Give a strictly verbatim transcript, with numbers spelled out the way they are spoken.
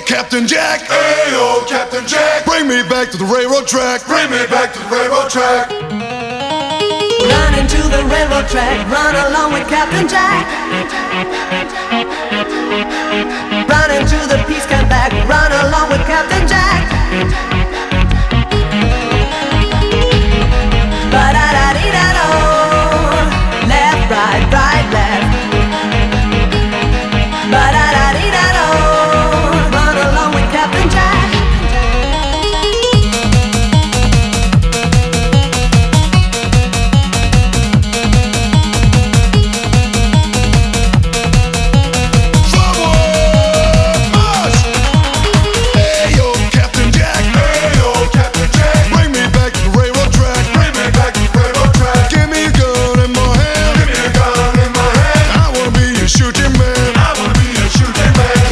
Captain Jack. Ayo, Captain Jack. Bring me back to the railroad track. Bring me back to the railroad track. Run into the railroad track. Run along with Captain Jack. Run into the peace.